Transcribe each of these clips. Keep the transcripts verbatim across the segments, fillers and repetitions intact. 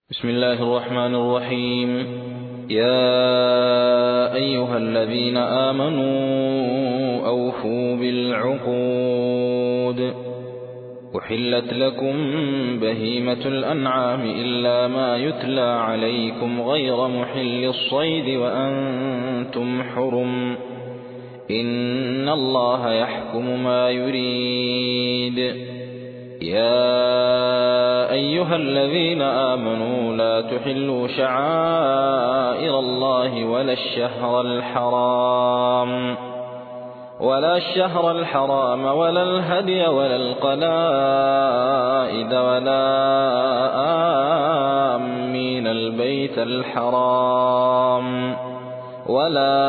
بسم الله الرحمن الرحيم. يا أيها الذين آمنوا أوفوا بالعقود. أحلت لكم بهيمة الأنعام إلا ما يتلى عليكم غير محل الصيد وأنتم حرم. إن الله يحكم ما يريد. يا أيها الذين آمنوا لا تحلوا شعائر الله ولا الشهر الحرام ولا الشهر الحرام ولا الهدي ولا القلائد ولا آمين البيت الحرام ولا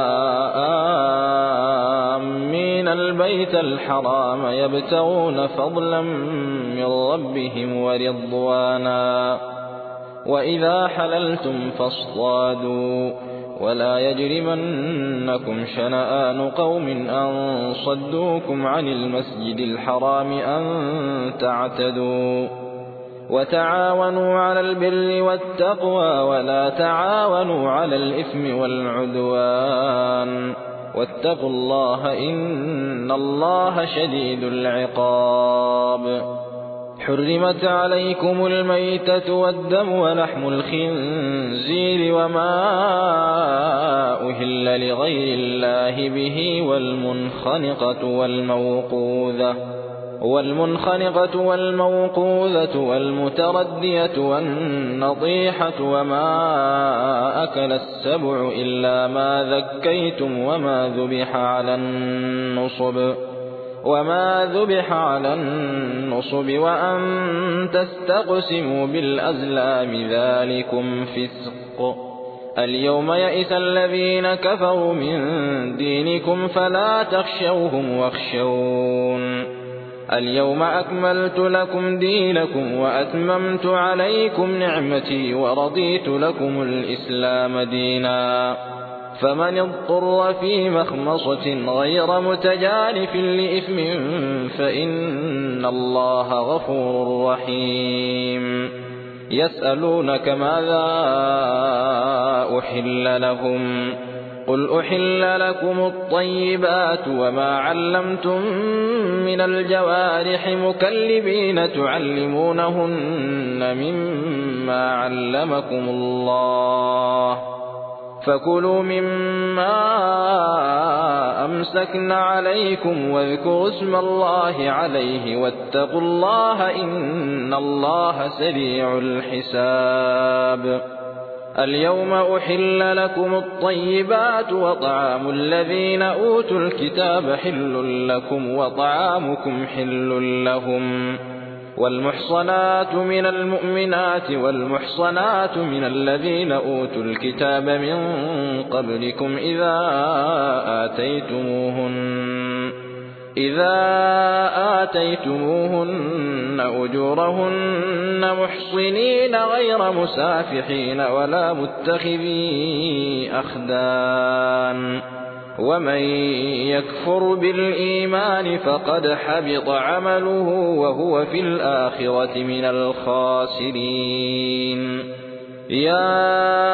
آمين البيت الحرام يبتغون فضلا من ربهم ورضوانا. وإذا حللتم فاصطادوا ولا يجرمنكم شنآن قوم أن صدوكم عن المسجد الحرام أن تعتدوا. وتعاونوا على البر والتقوى ولا تعاونوا على الإثم والعدوان واتقوا الله إن الله شديد العقاب. حرمت عليكم الميتة والدم ولحم الخنزير وما أهل لغير الله به والمنخنقة والموقوذة والمنخنقة والموقوذة والمتردية والنطيحة وما أكل السبع إلا ما ذكيتم وما ذبح على النصب وما ذبح على النصب وأن تستقسموا بالأزلام ذلكم فسق. اليوم يئس الذين كفروا من دينكم فلا تخشوهم واخشون. اليوم أكملت لكم دينكم وأتممت عليكم نعمتي ورضيت لكم الإسلام دينا. فمن اضطر في مخمصة غير متجانف لإثم فإن الله غفور رحيم. يسألونك ماذا أحل لهم قل أحل لكم الطيبات وما علمتم من الجوارح مكلبين تعلمونهن مما علمكم الله فكلوا مما أمسكن عليكم واذكروا اسم الله عليه واتقوا الله إن الله سريع الحساب. اليوم أحل لكم الطيبات وطعام الذين أوتوا الكتاب حل لكم وطعامكم حل لهم. والمحصنات من المؤمنات والمحصنات من الذين أوتوا الكتاب من قبلكم إذا آتيتموهن إذا آتيتموهن أجورهن محصنين غير مسافحين ولا متخذي أخدان. ومن يكفر بالإيمان فقد حبط عمله وهو في الآخرة من الخاسرين. يا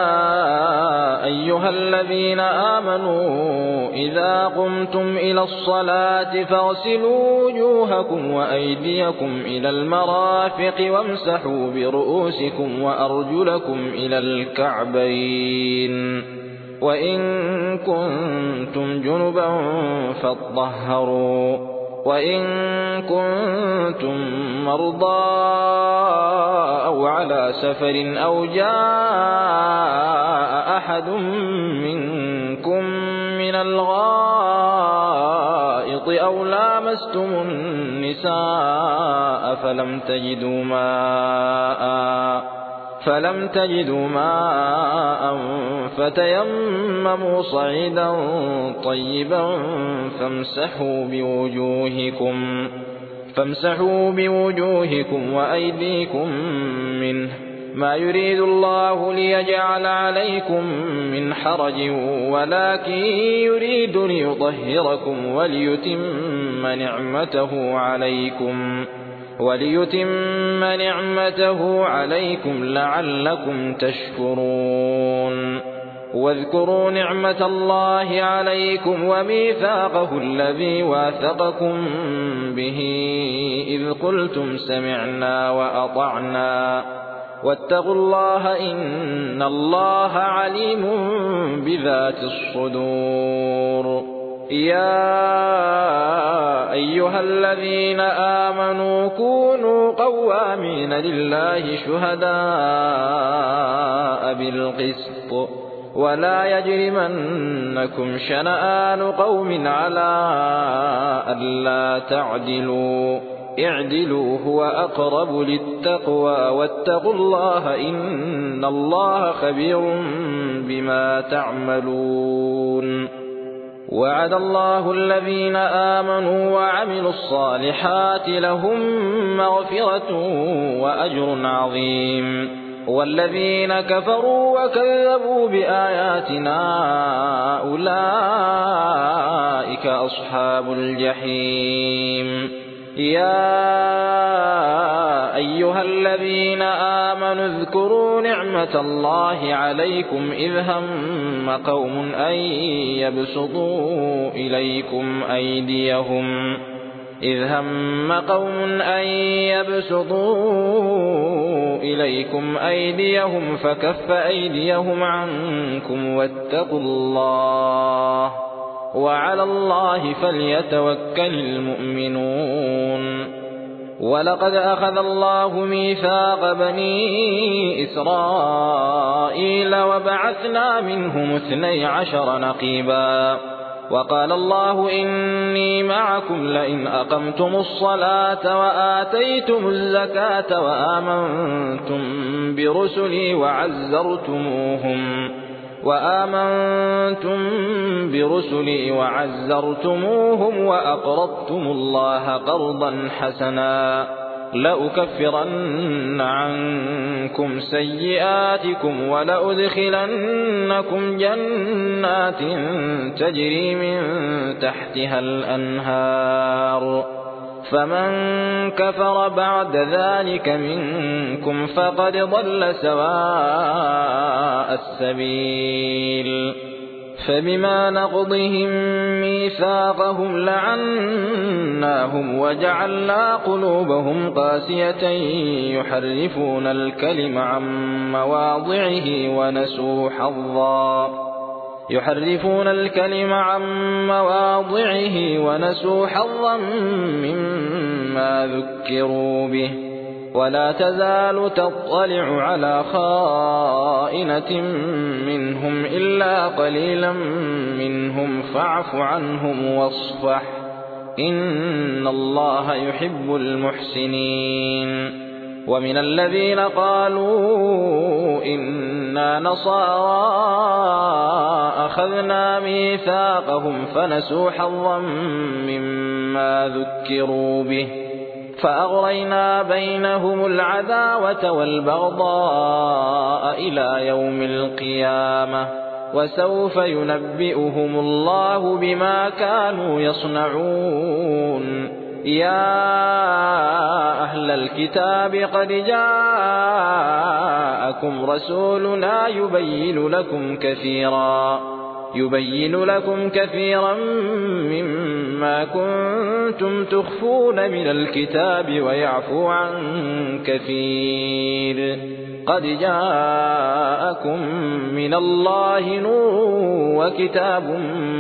أيها الذين آمنوا إذا قمتم إلى الصلاة فاغسلوا وجوهكم وأيديكم إلى المرافق وامسحوا برؤوسكم وأرجلكم إلى الكعبين وإن كنتم جنبا فاطهروا وإن كنتم مرضى أو على سفر أو جاء أحد منكم من الغائط أو لامستم النساء فلم تجدوا ماء فلم تجدوا ماء فتيمموا صعيدا طيبا فامسحوا بوجوهكم فامسحوا بوجوهكم وأيديكم منه ما يريد الله ليجعل عليكم من حرج ولكن يريد ليطهركم وليتم نعمته عليكم وليتم نعمته عليكم لعلكم تشكرون واذكروا نعمة الله عليكم وميثاقه الذي واثقكم به إذ قلتم سمعنا وأطعنا واتقوا الله إن الله عليم بذات الصدور يا أيها الذين آمنوا كونوا قوامين لله شهداء بالقسط ولا يجرمنكم شنآن قوم على ألا تعدلوا اعدلوا هو أقرب للتقوى واتقوا الله إن الله خبير بما تعملون وعد الله الذين آمنوا وعملوا الصالحات لهم مغفرة وأجر عظيم والذين كفروا وكذبوا بآياتنا أولئك أصحاب الجحيم يا أيها الذين آمنوا اذكروا نعمة الله عليكم إذ هم قوم أن يبسطوا إليكم أيديهم إذ هم قوم أن يبسطوا إليكم أيديهم فكف أيديهم عنكم واتقوا الله وعلى الله فليتوكل المؤمنون ولقد أخذ الله ميثاق بني إسرائيل وبعثنا منهم اثني عشر نقيبا وقال الله إني معكم لئن أقمتم الصلاة وآتيتم الزكاة وآمنتم برسلي وعزرتموهم وآمنتم برسلي وعزرتموهم وأقرضتم الله قرضا حسنا لأكفرن عنكم سيئاتكم ولأدخلنكم جنات تجري من تحتها الأنهار فمن كفر بعد ذلك منكم فقد ضل سواء السبيل فبما نقضهم ميثاقهم لعناهم وجعلنا قلوبهم قاسية يحرفون الكلم عن مواضعه ونسوا حظا يحرفون الكلم عن مواضعه ونسوا حظا مما ذكروا به ولا تزال تطلع على خائنة منهم إلا قليلا منهم فاعف عنهم واصفح إن الله يحب المحسنين ومن الذين قالوا إنا نصارى أخذنا ميثاقهم فنسوا حظا مما ذكروا به فأغرينا بينهم العداوة والبغضاء إلى يوم القيامة وسوف ينبئهم الله بما كانوا يصنعون يا أهل الكتاب قد جاءكم رسولنا يبين لكم كثيرا يبين لكم كثيرا مما كنتم تخفون من الكتاب ويعفو عن كثير قد جاءكم من الله نور وكتاب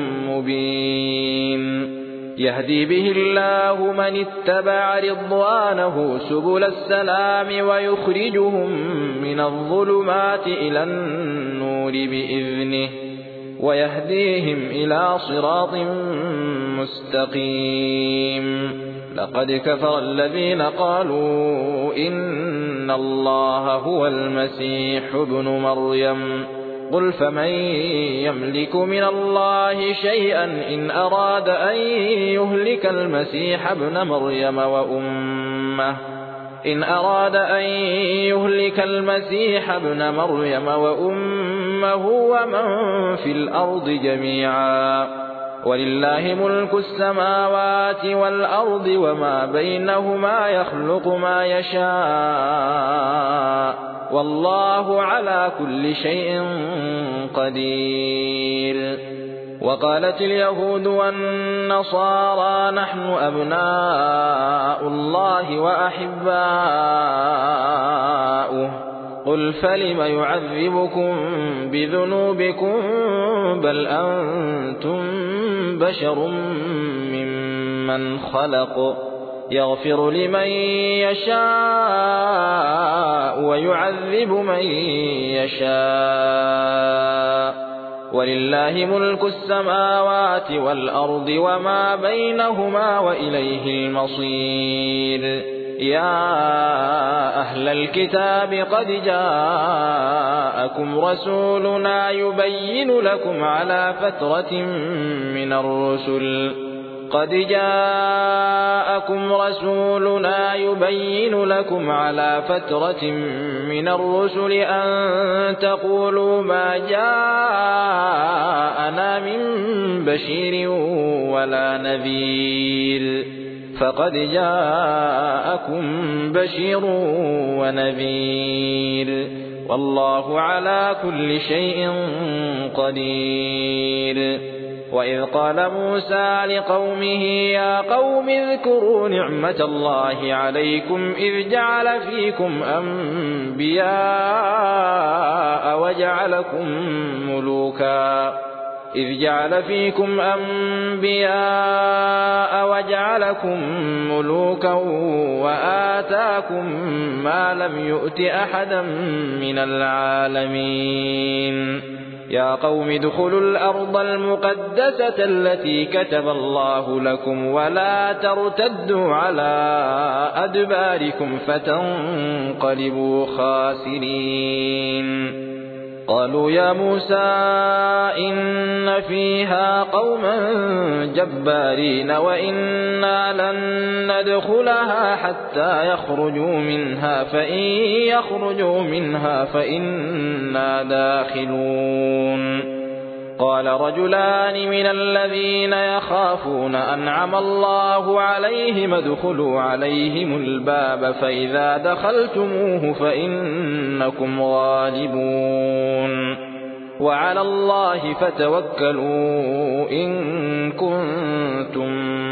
مبين يهدي به الله من اتبع رضوانه سبل السلام ويخرجهم من الظلمات إلى النور بإذنه ويهديهم إلى صراط مستقيم لقد كفر الذين قالوا إن الله هو المسيح ابن مريم قل فمن يملك من الله شيئا إن أراد أن يهلك المسيح ابن مريم وأمه إن أراد أن يهلك المسيح ابن مريم وأمه ومن في الأرض جميعا ولله ملك السماوات والأرض وما بينهما يخلق ما يشاء والله على كل شيء قدير. وقالت اليهود والنصارى نحن أبناء الله وأحباؤه قل فلم يعذبكم بذنوبكم بل أنتم بشر ممن خلق يغفر لمن يشاء ويعذب من يشاء ولله ملك السماوات والأرض وما بينهما وإليه المصير. يا أهل الكتاب قد جاءكم رسولنا يبين لكم على فترة من الرسل قد جاءكم رسولنا يبين لكم على فترة من الرسل أن تقولوا ما جاءنا من بشير ولا نذير فقد جاءكم بشير ونذير والله على كل شيء قدير. وإذ قال موسى لقومه يا قوم اذكروا نعمة الله عليكم إذ جعل فيكم أنبياء وجعلكم ملوكا إذ جعل فيكم أنبياء وجعلكم ملوكا وآتاكم ما لم يؤت أحدا من العالمين. يا قوم ادخلوا الأرض المقدسة التي كتب الله لكم ولا ترتدوا على أدباركم فتنقلبوا خاسرين. قالوا يا موسى إن فيها قوما جبارين وإنا لن ندخلها حتى يخرجوا منها فإن يخرجوا منها فإنا داخلون. قال رجلان من الذين يخافون أنعم الله عليهم ادخلوا عليهم الباب فإذا دخلتموه فإنكم غالبون وعلى الله فتوكلوا إن كنتم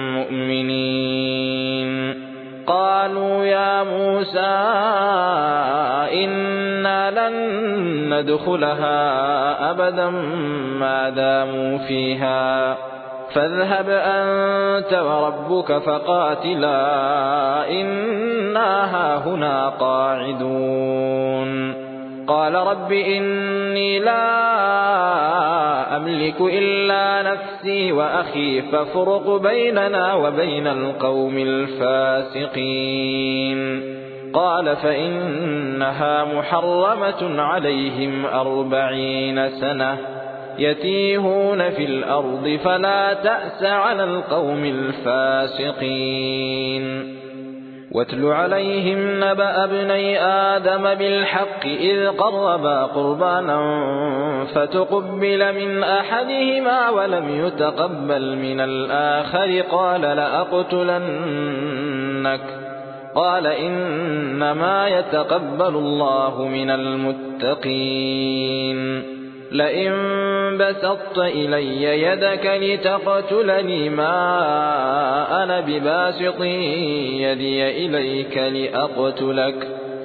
مؤمنين. قالوا يا موسى إنا لن ندخلها أبدا ما داموا فيها فاذهب أنت وربك فقاتلا إنا هاهنا قاعدون. قال رب إني لا أملك إلا نفسي وأخي فافرق بيننا وبين القوم الفاسقين. قال فإنها محرمة عليهم أربعين سنة يتيهون في الأرض فلا تأس على القوم الفاسقين. واتل عليهم نبأ ابني آدم بالحق إذ قربا قربانا فتقبل من أحدهما ولم يتقبل من الآخر قال لأقتلنك قال إنما يتقبل الله من المتقين. لئن بسطت إلي يدك لتقتلني ما أنا بباسط يدي إليك لأقتلك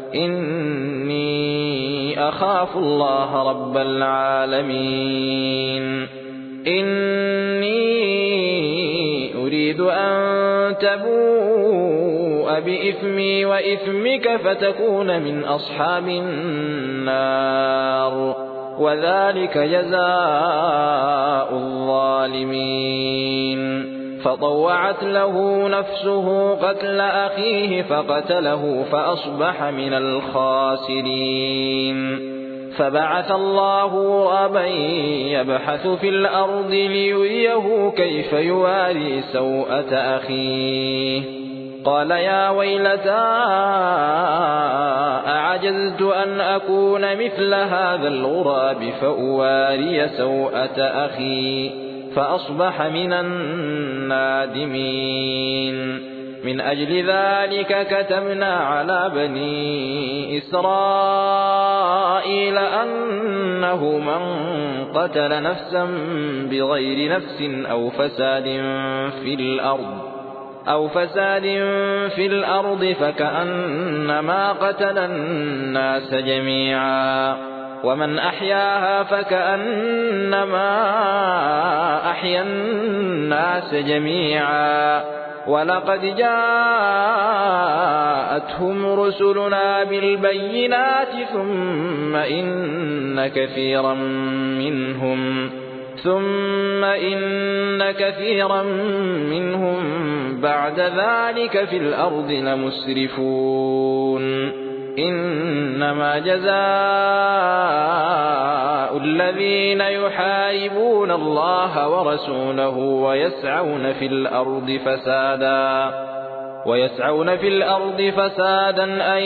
إني أخاف الله رب العالمين. إني أريد أن تبوء بإثمي وإثمك فتكون من أصحاب النار وذلك جزاء الظالمين. فطوعت له نفسه قتل أخيه فقتله فأصبح من الخاسرين. فبعث الله غرابا يبحث في الأرض ليريه كيف يواري سوءة أخيه قال يا ويلتى أعجزت أن أكون مثل هذا الغراب فأواري سوءة أخي فأصبح من النادمين. من أجل ذلك كتبنا على بني إسرائيل أنه من قتل نفسا بغير نفس أو فساد في الأرض أو فساد في الأرض فكأنما قتل الناس جميعا، ومن أحياها فكأنما أحيا الناس جميعا. ولقد جاءتهم رسلنا بالبينات ثم إن كثيرا منهم ثم إن كثيرا منهم بعد ذلك في الأرض لمسرفون. إنما جزاء الذين يحاربون الله ورسوله ويسعون في الأرض فسادا ويسعون في الأرض فسادا أن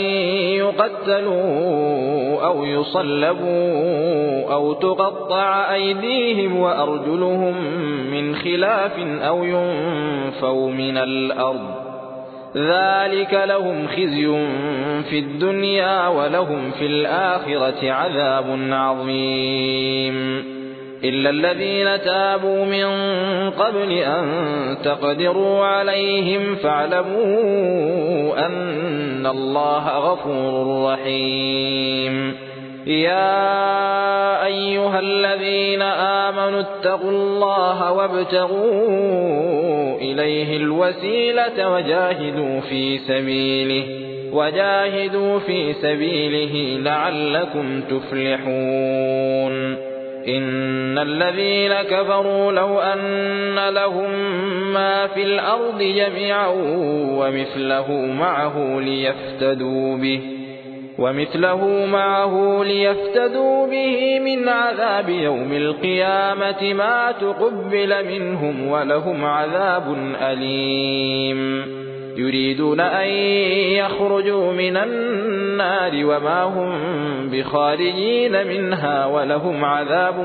يقتلوا أو يصلبوا أو تقطع أيديهم وأرجلهم من خلاف أو ينفوا من الأرض، ذلك لهم خزي في الدنيا ولهم في الآخرة عذاب عظيم. إلا الذين تابوا من قبل أن تقدروا عليهم فاعلموا أن الله غفور رحيم. يا أيها الذين آمنوا اتقوا الله وابتغوا إليه الوسيلة وجاهدوا في سبيله وجاهدوا في سبيله لعلكم تفلحون. إن الذين كفروا لو أن لهم ما في الأرض جميعا ومثله معه ليفتدوا به ومثله معه ليفتدوا به من عذاب يوم القيامة ما تقبل منهم ولهم عذاب أليم. يريدون أن يخرجوا من النار وما هم بخارجين منها ولهم عذاب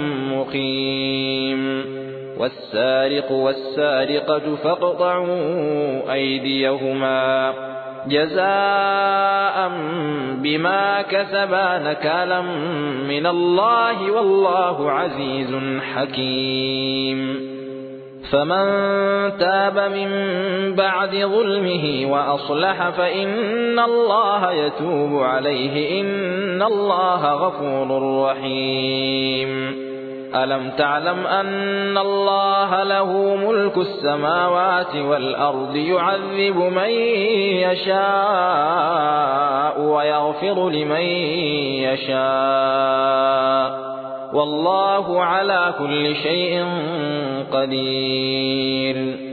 مقيم. والسارق والسارقة فاقطعوا أيديهما جزاء بما كسبا نكالا من الله والله عزيز حكيم. فمن تاب من بعد ظلمه وأصلح فإن الله يتوب عليه إن الله غفور رحيم. ألم تعلم أن الله له ملك السماوات والأرض يعذب من يشاء ويغفر لمن يشاء والله على كل شيء قدير.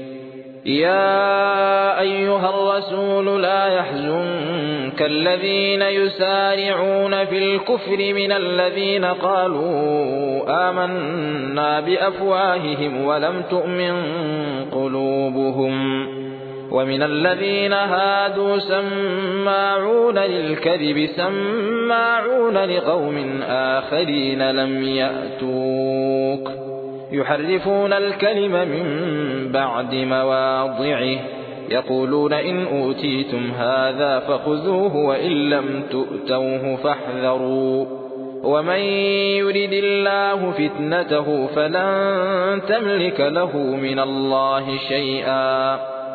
يا أيها الرسول لا يحزنك الذين يسارعون في الكفر من الذين قالوا آمنا بأفواههم ولم تؤمن قلوبهم، ومن الذين هادوا سماعون للكذب سماعون لقوم آخرين لم يأتوك يحرفون الكلم من بعد مواضعه يقولون إن أوتيتم هذا فخذوه وإن لم تؤتوه فاحذروا ومن يرد الله فتنته فلن تملك له من الله شيئا.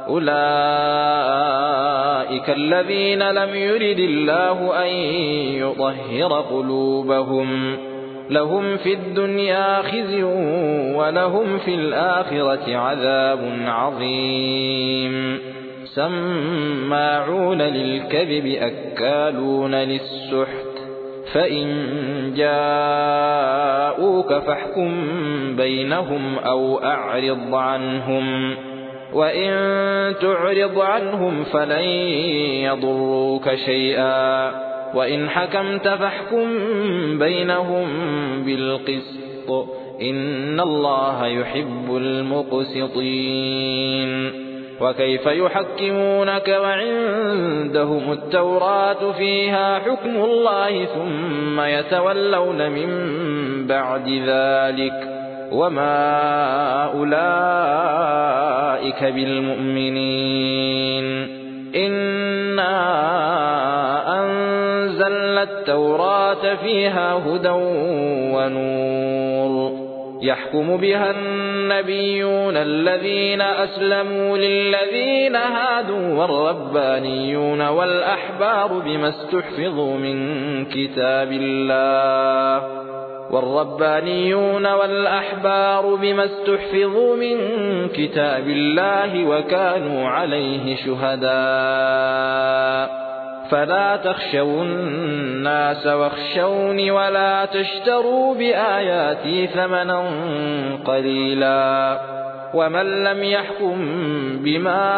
أولئك الذين لم يرد الله أن يطهر قلوبهم لهم في الدنيا خزي ولهم في الآخرة عذاب عظيم. سماعون للكذب أكالون للسحت فإن جاءوك فاحكم بينهم أو أعرض عنهم وإن تعرض عنهم فلن يضروك شيئا وإن حكمت فاحكم بينهم بالقسط إن الله يحب المقسطين. وكيف يحكمونك وعندهم التوراة فيها حكم الله ثم يتولون من بعد ذلك وما أولئك بالمؤمنين إنا أنزلنا التوراة فيها هدى ونور يحكم بها النبيون الذين أسلموا للذين هادوا والربانيون والأحبار بما استحفظوا من كتاب الله والربانيون والأحبار بما استحفظوا من كتاب الله وكانوا عليه شهداء فلا تخشوا الناس واخشوني ولا تشتروا بآياتي ثمنا قليلا ومن لم يحكم بما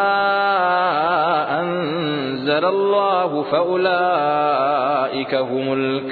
أنزل الله فأولئك هم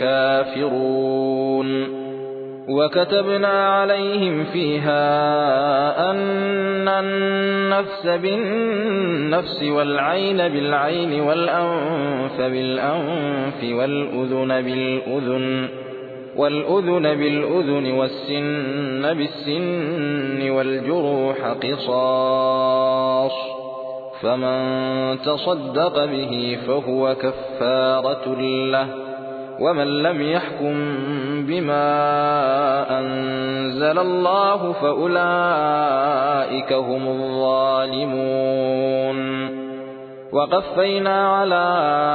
الكافرون وكتبنا عليهم فيها أن النفس بالنفس والعين بالعين والأنف بالأنف والأذن بالأذن والأذن بالأذن والسن بالسن والجروح قصاص فمن تصدق به فهو كفارة له ومن لم يحكم بما أنزل الله فأولئك هم الظالمون وقفينا على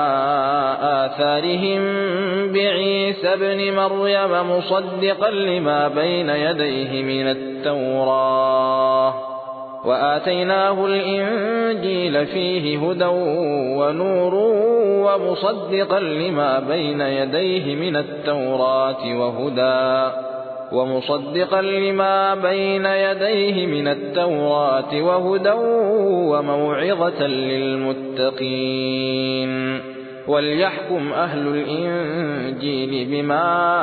آثارهم بعيسى ابن مريم مصدقا لما بين يديه من التوراة وآتيناه الإنجيل فيه هدى ونور ومصدقا لما بين يديه من التوراة وهدى ومصدقا لما بين يديه من التوراة وهدى وموعظة للمتقين وليحكم أهل الإنجيل بما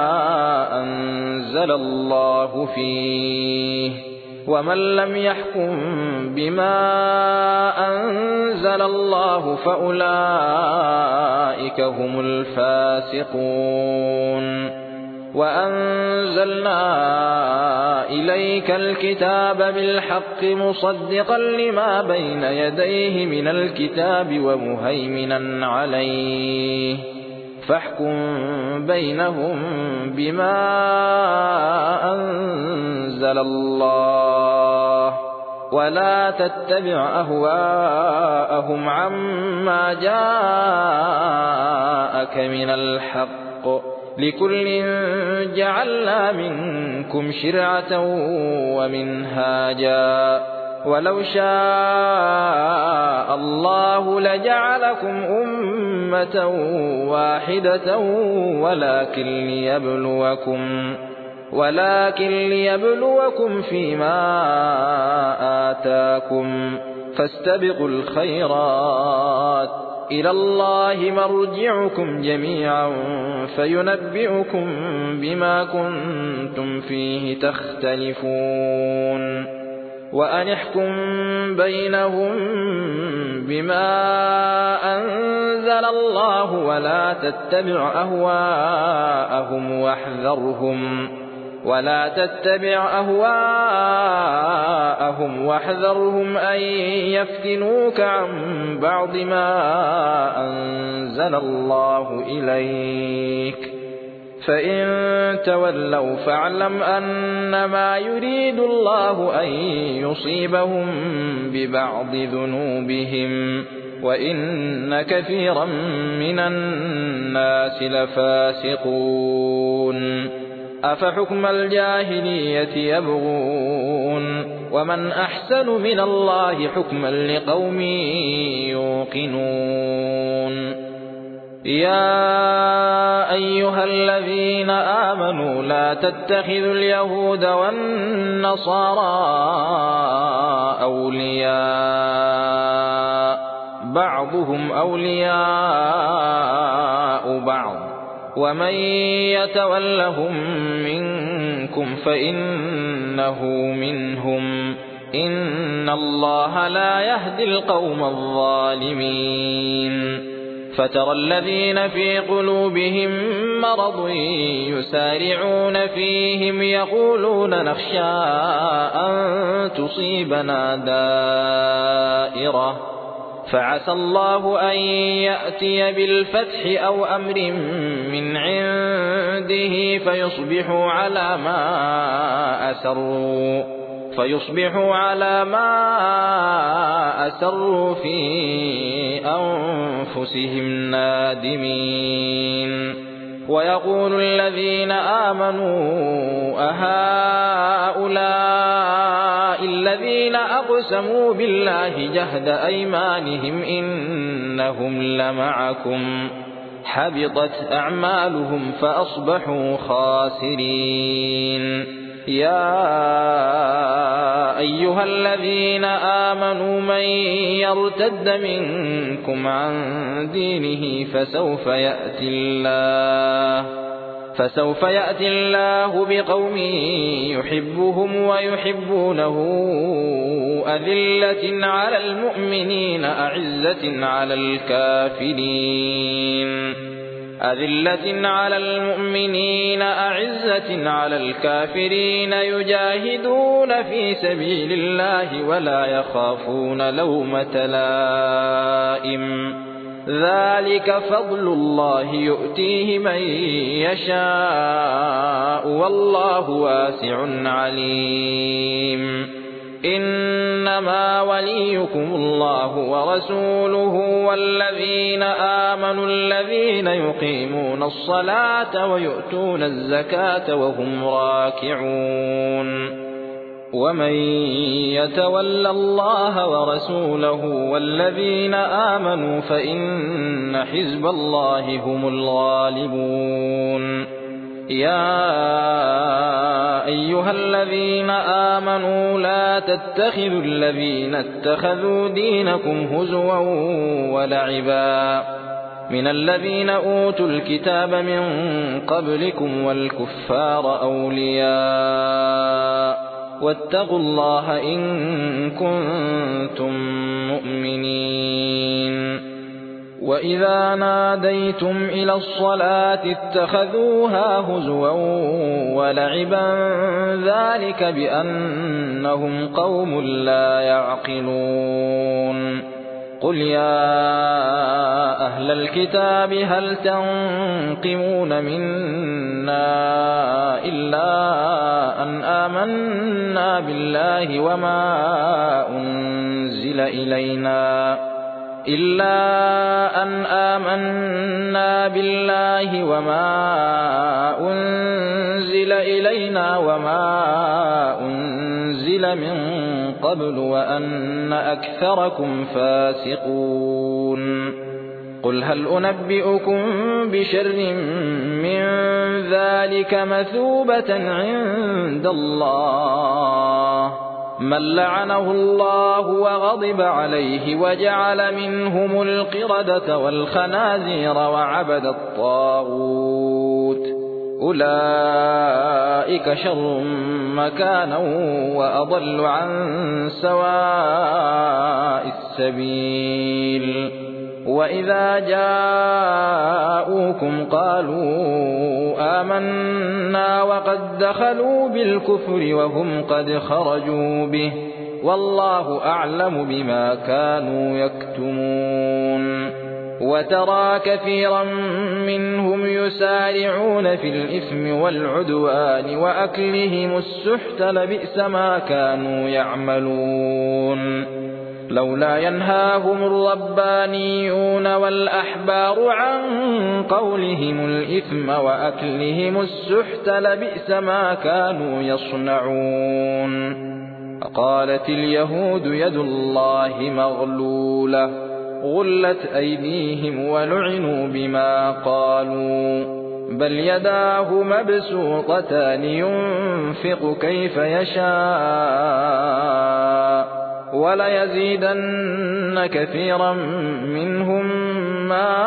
أنزل الله فيه ومن لم يحكم بما أنزل الله فأولئك هم الفاسقون وأنزلنا إليك الكتاب بالحق مصدقا لما بين يديه من الكتاب ومهيمنا عليه فاحكم بينهم بما أنزل الله ولا تتبع أهواءهم عما جاءك من الحق لكل جعلنا منكم شرعة ومنهاجا ولو شاء الله لجعلكم أمة واحدة ولكن ليبلوكم ولكن ليبلوكم فيما آتاكم فاستبقوا الخيرات إلى الله مرجعكم جميعا فينبئكم بما كنتم فيه تختلفون وأن احكم بينهم بما أنزل الله ولا تتبع أهواءهم واحذرهم ولا تتبع أهواءهم واحذرهم أن يفتنوك عن بعض ما أنزل الله إليك فإن تولوا فاعلم أنما يريد الله أن يصيبهم ببعض ذنوبهم وإن كثيرا من الناس لفاسقون أفحكم الجاهلية يبغون ومن أحسن من الله حكما لقوم يوقنون يا أيها الذين آمنوا لا تتخذوا اليهود والنصارى أولياء بعضهم أولياء بعض ومن يتولهم منكم فإنه منهم إن الله لا يهدي القوم الظالمين فترى الذين في قلوبهم مرض يسارعون فيهم يقولون نخشى أن تصيبنا دائرة فعسى الله أن يأتي بالفتح أو أمر من عنده فيصبحوا على ما أسروا فيصبحوا على ما أسروا في أنفسهم نادمين ويقول الذين آمنوا أهؤلاء الذين أقسموا بالله جهد أيمانهم إنهم لمعكم حبطت أعمالهم فأصبحوا خاسرين يا أيها الذين آمنوا من يرتد منكم عن دينه فسوف يأتي الله فسوف يأتي الله بقوم يحبهم ويحبونه أذلة على المؤمنين أعزة على الكافرين أذلة على المؤمنين أعزة على الكافرين يجاهدون في سبيل الله ولا يخافون لومة لائم ذلك فضل الله يؤتيه من يشاء والله واسع عليم إنما وليكم الله ورسوله والذين آمنوا الذين يقيمون الصلاة ويؤتون الزكاة وهم راكعون ومن يتول الله ورسوله والذين آمنوا فإن حزب الله هم الغالبون يا أيها الذين آمنوا لا تتخذوا الذين اتخذوا دينكم هزوا ولعبا من الذين أوتوا الكتاب من قبلكم والكفار أولياء واتقوا الله إن كنتم مؤمنين وإذا ناديتم إلى الصلاة اتخذوها هزوا ولعبا ذلك بأنهم قوم لا يعقلون قل يا أهل الكتاب هل تنقمون منا إلا أن آمنا بالله وما أنزل إلينا إلا أن آمنا بالله وما أنزل إلينا وما أنزل من قبل وأن أكثركم فاسقون قل هل أنبئكم بشر من ذلك مثوبة عند الله من لعنه الله وغضب عليه وجعل منهم القردة والخنازير وعبد الطاغوت أولئك شر مكانا وأضل عن سواء السبيل وإذا جاءوكم قالوا آمنا وقد دخلوا بالكفر وهم قد خرجوا به والله أعلم بما كانوا يكتمون وترى كثيرا منهم يسارعون في الإثم والعدوان وأكلهم السحت لبئس ما كانوا يعملون لولا ينهاهم الربانيون والأحبار عن قولهم الإثم وأكلهم السحت لبئس ما كانوا يصنعون قالت اليهود يد الله مغلولة غلت أيديهم ولعنوا بما قالوا بل يداه مبسوطتان ينفق كيف يشاء وليزيدن كثيرا منهم ما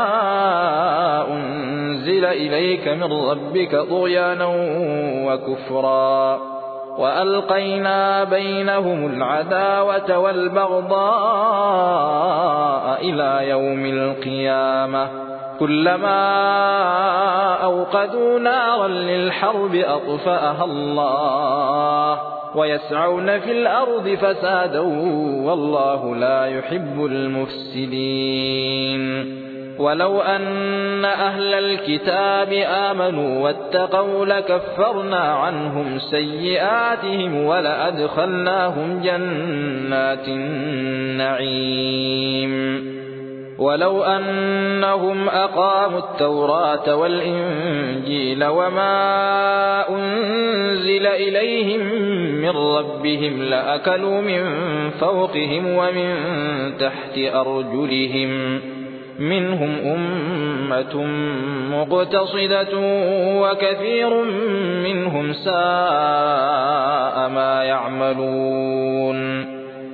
أنزل إليك من ربك طغيانا وكفرا وألقينا بينهم العداوة والبغضاء إلى يوم القيامة كلما أوقدوا نارا للحرب أطفأها الله ويسعون في الأرض فسادا والله لا يحب المفسدين ولو أن أهل الكتاب آمنوا واتقوا لكفرنا عنهم سيئاتهم ولأدخلناهم جنات النعيم ولو أنهم أقاموا التوراة والإنجيل وما أنزل إليهم من ربهم لأكلوا من فوقهم ومن تحت أرجلهم منهم أمة مقتصدة وكثير منهم ساء ما يعملون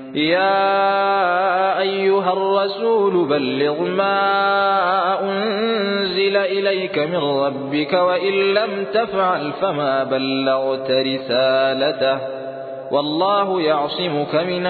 يا أيها الرسول بلغ ما أنزل إليك من ربك وإن لم تفعل فما بلغت رسالته والله يعصمك من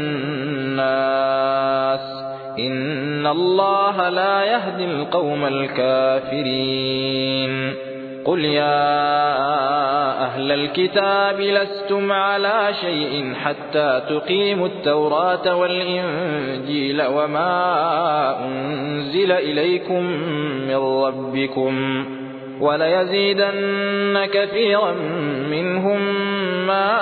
الناس إن الله لا يهدي القوم الكافرين قل يا أهل الكتاب لستم على شيء حتى تقيموا التوراة والإنجيل وما أنزل إليكم من ربكم وليزيدن كثيرا منهم ما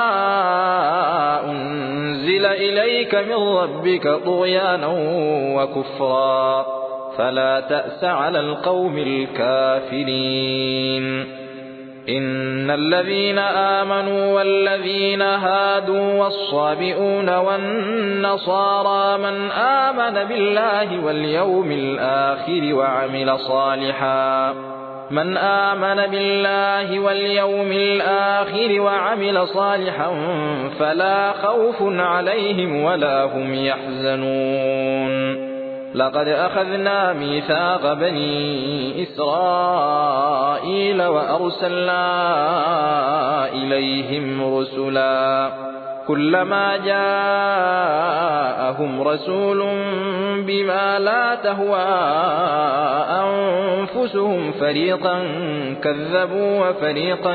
أنزل إليك من ربك طغيانا وكفرا فلا تأس على القوم الكافرين إن الذين آمنوا والذين هادوا والصابئون والنصارى من آمن بالله واليوم الآخر وعمل صالحا من آمن بالله واليوم الآخر وعمل صالحا فلا خوف عليهم ولا هم يحزنون لقد أخذنا ميثاق بني إسرائيل وأرسلنا إليهم رسلا كلما جاءهم رسول بما لا تهوى أنفسهم فريقا كذبوا وفريقا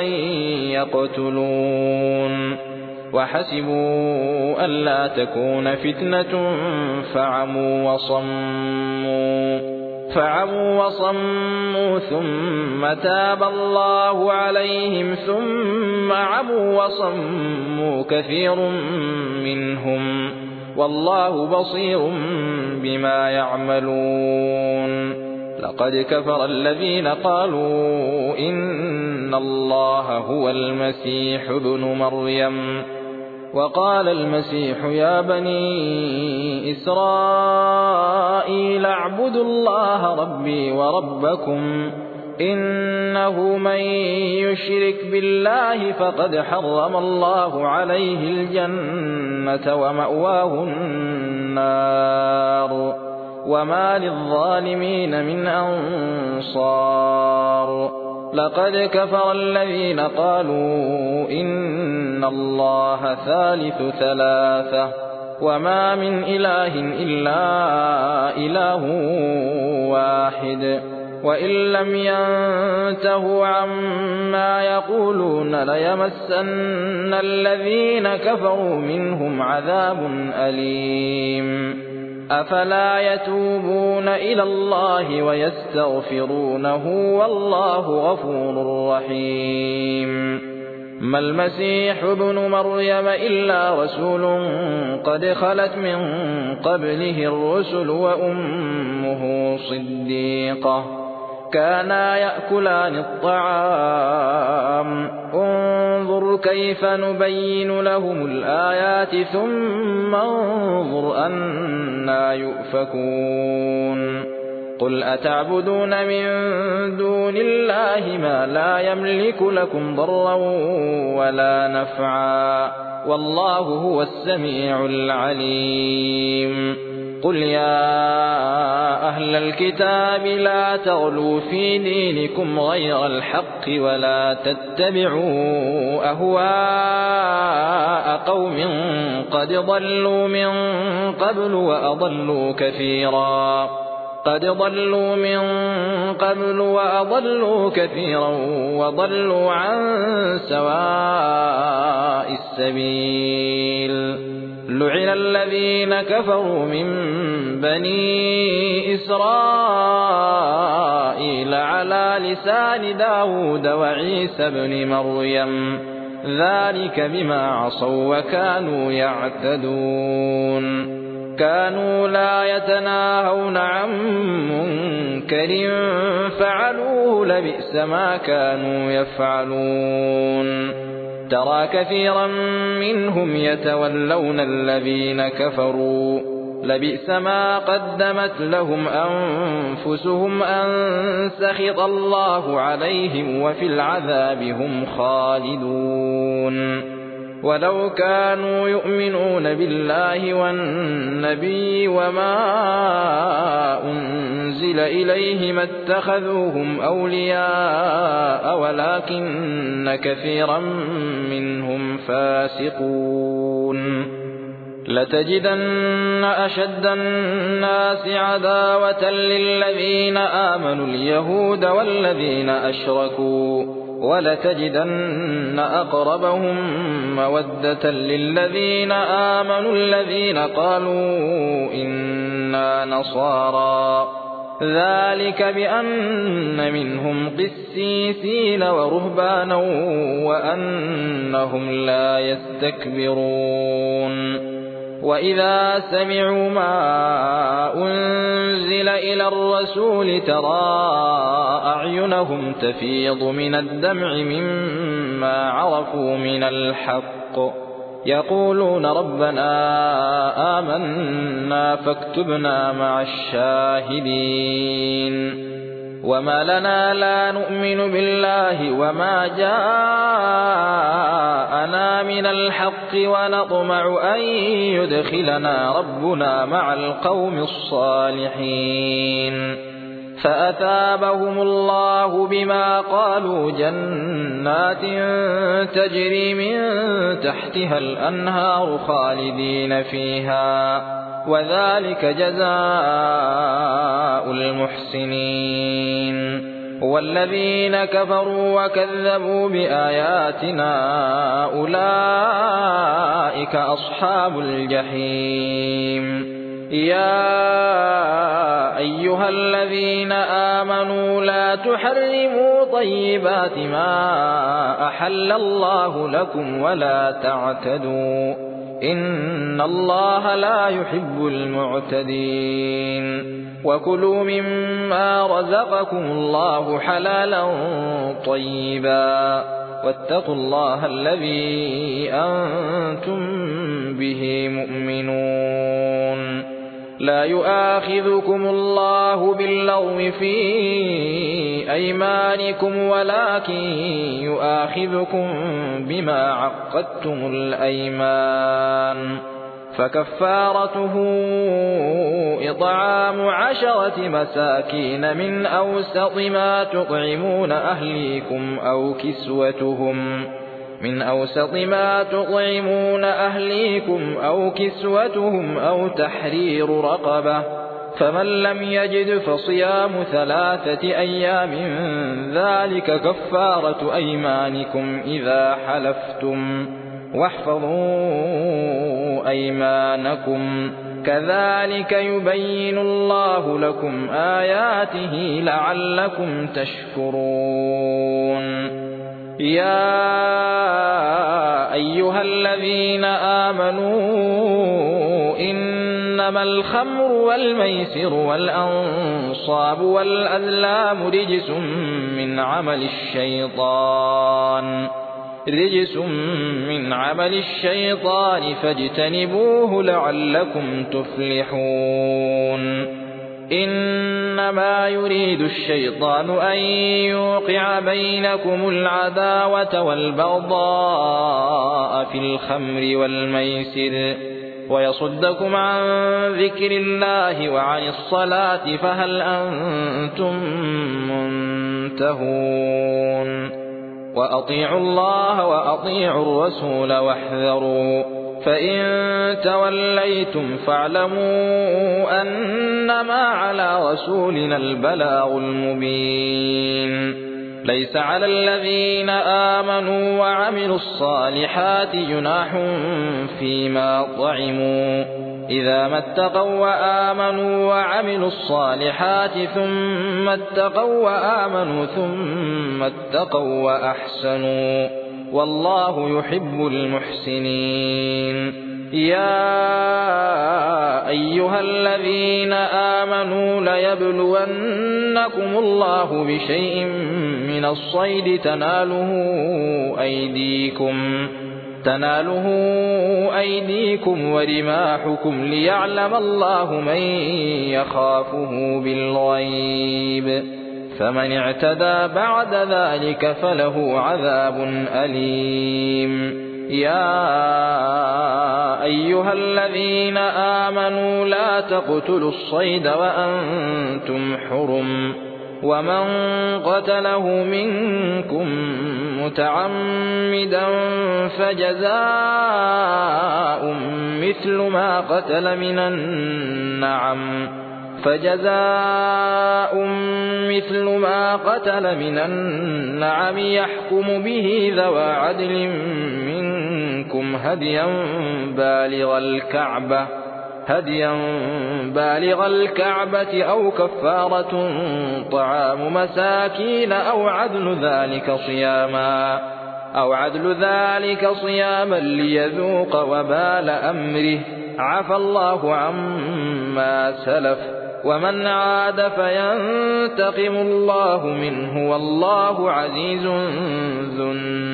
يقتلون وحسبوا ألا تكون فتنة فعموا وصموا فعموا وصموا ثم تاب الله عليهم ثم عموا وصموا كثير منهم والله بصير بما يعملون لقد كفر الذين قالوا إن الله هو المسيح ابن مريم وقال المسيح يا بني إسرائيل اعبدوا الله ربي وربكم إنه من يشرك بالله فقد حرم الله عليه الجنة ومأواه النار وما للظالمين من أنصار لقد كفر الذين قالوا إن الله ثالث ثلاثة وما من إله إلا إله واحد وإن لم ينتهوا عما يقولون ليمسن الذين كفروا منهم عذاب أليم أفلا يتوبون إلى الله ويستغفرونه والله غفور رحيم ما المسيح ابن مريم إلا رسول قد خلت من قبله الرسل وأمه صديقة كانا يأكلان الطعام انظر كيف نبين لهم الآيات ثم انظر أنا يؤفكون قل أتعبدون من دون الله ما لا يملك لكم ضرا ولا نفعا والله هو السميع العليم قل يا أهل الكتاب لا تغلوا في دينكم غير الحق ولا تتبعوا أهواء قوم قد ضلوا من قبل وأضلوا كثيرا قد ضلوا من قبل وأضلوا كثيرا وضلوا عن سواء السبيل. لعن الذين كفروا من بني إسرائيل على لسان داود وعيسى بن مريم ذلك بما عصوا وكانوا يعتدون. كانوا لا يتناهون عن منكر فعلوه لبئس ما كانوا يفعلون. ترى كثيرا منهم يتولون الذين كفروا لبئس ما قدمت لهم أنفسهم أن سخط الله عليهم وفي العذاب هم خالدون. ولو كانوا يؤمنون بالله والنبي وما أنزل إليه ما اتخذوهم أولياء ولكن كثيرا منهم فاسقون. لتجدن أشد الناس عداوة للذين آمنوا اليهود والذين أشركوا ولتجدن أقربهم مودة للذين آمنوا الذين قالوا إنا نصارى ذلك بأن منهم قسيسين ورهبانا وأنهم لا يستكبرون. وإذا سمعوا ما أنزل إلى الرسول ترى أعينهم تفيض من الدمع مما عرفوا من الحق يقولون ربنا آمنا فاكتبنا مع الشاهدين. وما لنا لا نؤمن بالله وما جاءنا من الحق ونطمع أن يدخلنا ربنا مع القوم الصالحين. فأثابهم الله بما قالوا جنات تجري من تحتها الأنهار خالدين فيها وذلك جزاء المحسنين. والذين كفروا وكذبوا بآياتنا أولئك أصحاب الجحيم. يا أيها الذين آمنوا لا تحرموا طيبات ما أحل الله لكم ولا تعتدوا إن الله لا يحب المعتدين. وكلوا مما رزقكم الله حلالا طيبا واتقوا الله الذي أنتم به مؤمنون. لا يؤاخذكم الله باللغو في أيمانكم ولكن يؤاخذكم بما عقدتم الأيمان فكفارته إطعام عشرة مساكين من أوسط ما تطعمون أهليكم أو كسوتهم من أوسط ما تطعمون أهليكم أو كسوتهم أو تحرير رقبة فمن لم يجد فصيام ثلاثة أيام ذلك كفارة أيمانكم إذا حلفتم واحفظوا أيمانكم كذلك يبين الله لكم آياته لعلكم تشكرون. يا أيها الذين آمنوا إنما الخمر والميسر والأنصاب والأزلام رجس من عمل الشيطان رجس من عمل الشيطان فاجتنبوه لعلكم تفلحون. إنما يريد الشيطان أن يوقع بينكم العداوة والبغضاء في الخمر والميسر ويصدكم عن ذكر الله وعن الصلاة فهل أنتم منتهون وأطيعوا الله وأطيعوا الرسول واحذروا فإن توليتم فاعلموا أنما على رسولنا البلاغ المبين ليس على الذين آمنوا وعملوا الصالحات جناح فيما طعموا إذا ما اتقوا وآمنوا وعملوا الصالحات ثم اتقوا وآمنوا ثم اتقوا وأحسنوا والله يحب المحسنين يا أيها الذين آمنوا ليبلونكم الله بشيء من الصيد تناله أيديكم تناله أيديكم ورماحكم ليعلم الله من يخافه بالغيب فمن اعتدى بعد ذلك فله عذاب أليم يا أيها الذين آمنوا لا تقتلوا الصيد وأنتم حرم ومن قتله منكم متعمدا فجزاء مثل ما قتل من النعم فجزاء مثل ما قتل من النعم يحكم به ذوى عدل منكم هديا بالغ الكعبة هديا بالغ الكعبة أو كفارة طعام مساكين أو عدل ذلك صياما أو عدل ذلك صياما ليذوق وبال أمره عفى الله عما سلف ومن عاد فينتقم الله منه والله عزيز ذو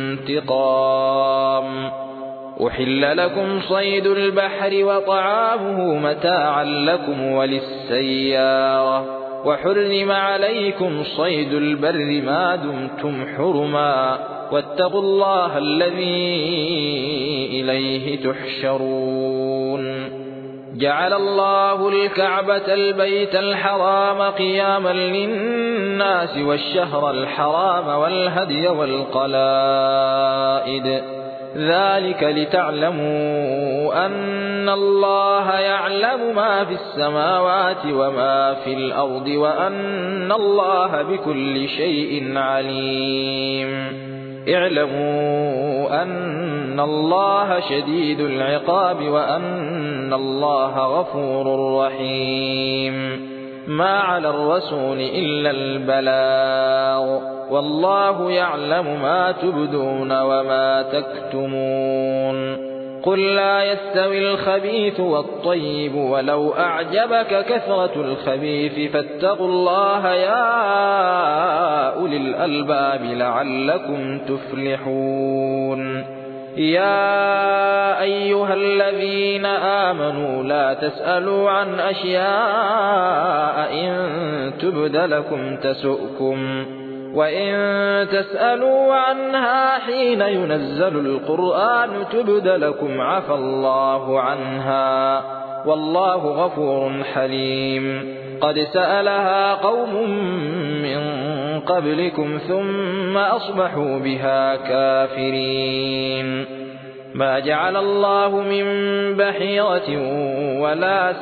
انتقام أحل لكم صيد البحر وطعامه متاعا لكم وللسيارة وحرم عليكم صيد البر ما دمتم حرما واتقوا الله الذي إليه تحشرون جعل الله الكعبة البيت الحرام قياما للناس والشهر الحرام والهدي والقلائد ذلك لتعلموا أن الله يعلم ما في السماوات وما في الأرض وأن الله بكل شيء عليم اعلموا أن الله شديد العقاب وأن الله غفور رحيم ما على الرسول إلا البلاغ والله يعلم ما تبدون وما تكتمون قل لا يستوي الخبيث والطيب ولو أعجبك كثرة الخبيث فاتقوا الله يا أولي الألباب لعلكم تفلحون يا أيها الذين آمنوا لا تسألوا عن أشياء إن تبد لكم تسؤكم وإن تسألوا عنها حين ينزل القرآن تبد لكم عفى الله عنها والله غفور حليم قد سألها قوم من قبلكم ثم أصبحوا بها كافرين ما جعل الله من بحيرة ولا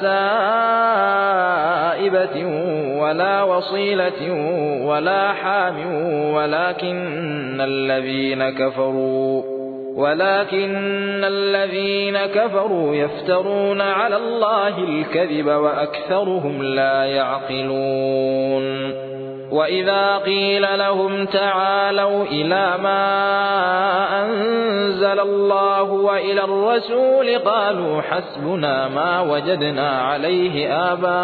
سائبة ولا وصيلة ولا حام ولكن الذين كفروا ولكن الذين كفروا يفترون على الله الكذب وأكثرهم لا يعقلون وإذا قيل لهم تعالوا إلى ما أنزل الله وإلى الرسول قالوا حسبنا ما وجدنا عليه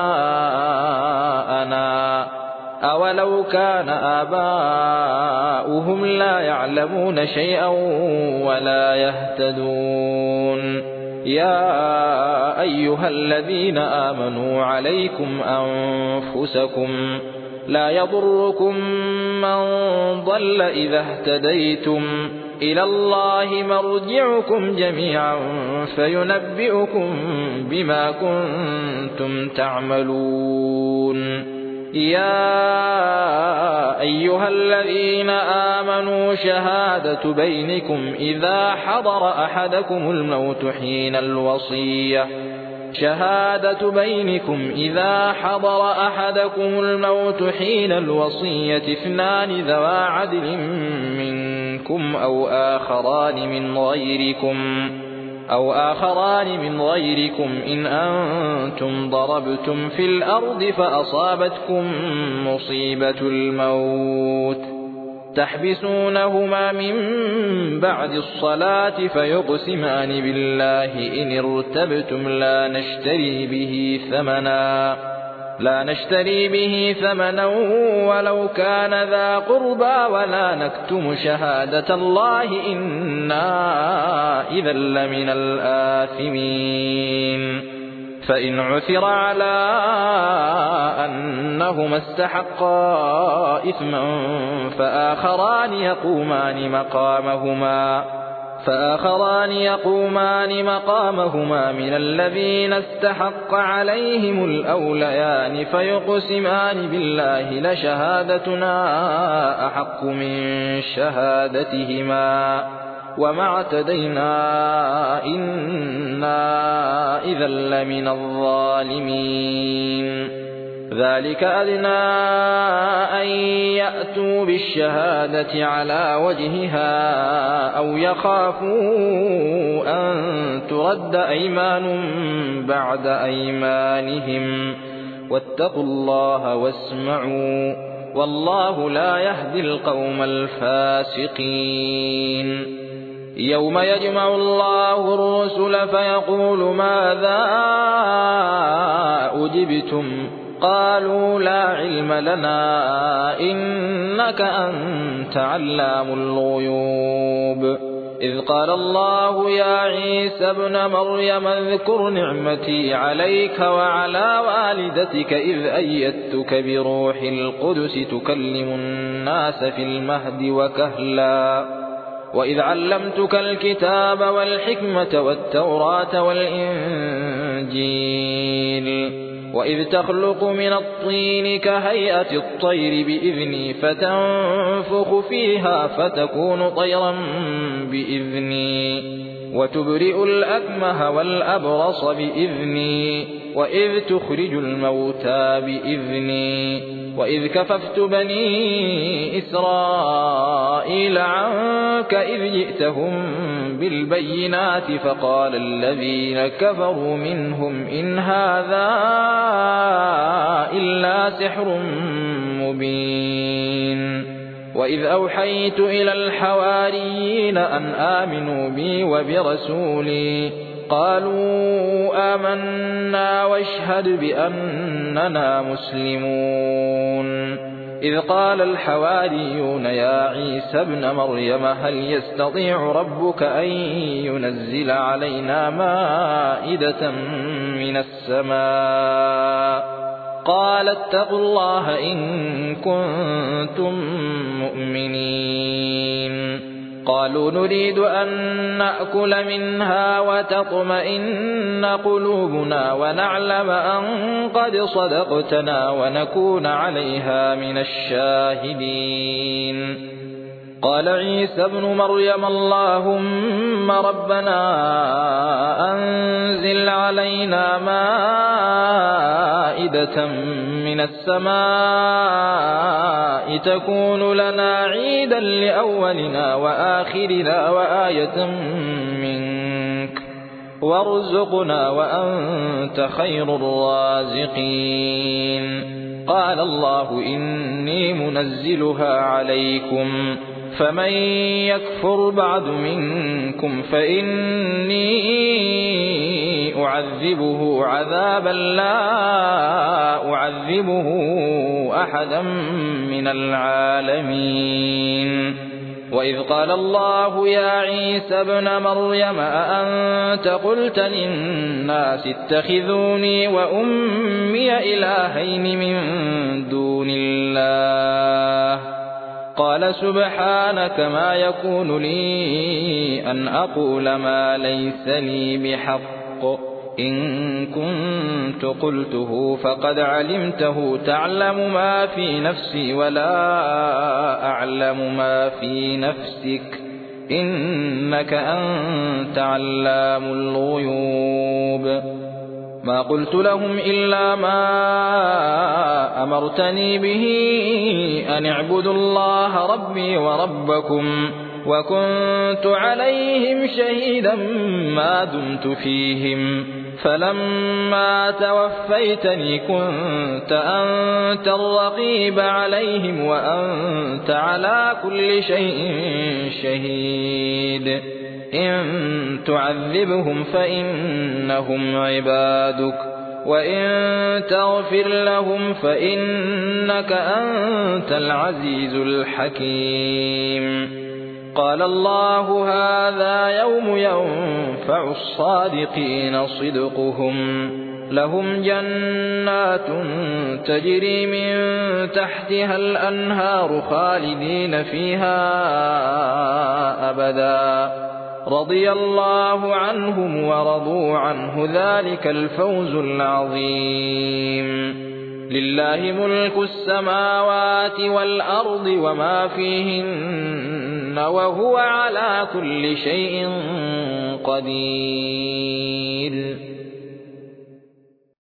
آباءنا أولو كان آباؤهم لا يعلمون شيئا ولا يهتدون يا أيها الذين آمنوا عليكم أنفسكم لا يضركم من ضل إذا اهتديتم إلى الله مرجعكم جميعا فينبئكم بما كنتم تعملون. يا أيها الذين آمنوا شهادة بينكم إذا حضر أحدكم الموت حين الوصية شهادة بينكم إذا حضر أحدكم الموت حين الوصية اثنان ذوى عدل منكم أو آخران من غيركم أو آخران من غيركم إن أنتم ضربتم في الأرض فأصابتكم مصيبة الموت تحبسونهما من بعد الصلاة فيقسمان بالله إن ارتبتم لا نشتري به ثمنا لا نشتري به ثمنا ولو كان ذا قربى ولا نكتم شهادة الله إنا إذا لمن الآثمين. فإن عثر على أنهما استحقا إثما فآخران يقومان مقامهما فآخران يقومان مقامهما من الذين استحق عليهم الأوليان فيقسمان بالله لشهادتنا أحق من شهادتهما وما اعتدينا إنا إذا لمن الظالمين. ذلك أدنى أن يأتوا بالشهادة على وجهها أو يخافوا أن ترد أيمان بعد أيمانهم واتقوا الله واسمعوا والله لا يهدي القوم الفاسقين. يوم يجمع الله الرسل فيقول ماذا أجبتم قالوا لا علم لنا إنك أنت علام الغيوب. إذ قال الله يا عيسى ابن مريم اذكر نعمتي عليك وعلى والدتك إذ أيدتك بروح القدس تكلم الناس في المهد وكهلا وإذ علمتك الكتاب والحكمة والتوراة والإنجيل وإذ تخلق من الطين كهيئة الطير بإذني فتنفخ فيها فتكون طيرا بإذني وتبرئ الأكمه والأبرص بإذني وإذ تخرج الموتى بإذني وإذ كففت بني إسرائيل عنك إذ جئتهم بالبينات فقال الذين كفروا منهم إن هذا إلا سحر مبين. وإذ أوحيت إلى الحواريين أن آمنوا بي وبرسولي قالوا آمنا واشهد بأننا مسلمون. إذ قال الحواريون يا عيسى ابن مريم هل يستطيع ربك أن ينزل علينا مائدة من السماء قال اتقوا الله إن كنتم مؤمنين. قالوا نريد أن نأكل منها وتطمئن قلوبنا ونعلم أن قد صدقتنا ونكون عليها من الشاهدين. قال عيسى ابن مريم اللهم ربنا أنزل علينا مائدة من السماء تكون لنا عيدا لأولنا وآخرنا وآية منك وارزقنا وأنت خير الرازقين. قال الله إني منزلها عليكم فمن يكفر بعد منكم فإني أعذبه عذابا لا أعذبه أحدا من العالمين. وإذ قال الله يا عيسى ابن مريم أأنت قلت للناس اتخذوني وأمي إلهين من دون الله قال سبحانك ما يكون لي أن أقول ما ليس لي بحق إن كنت قلته فقد علمته تعلم ما في نفسي ولا أعلم ما في نفسك إنك أنت علام الغيوب ما قلت لهم إلا ما أمرتني به أن اعبدوا الله ربي وربكم وكنت عليهم شهيدا ما دمت فيهم فلما توفيتني كنت أنت الرقيب عليهم وأنت على كل شيء شهيد إن تعذبهم فإنهم عبادك وإن تغفر لهم فإنك أنت العزيز الحكيم قال الله هذا يوم ينفع الصادقين صدقهم لهم جنات تجري من تحتها الأنهار خالدين فيها أبدا رضي الله عنهم ورضوا عنه ذلك الفوز العظيم لله ملك السماوات والأرض وما فيهن وهو على كل شيء قدير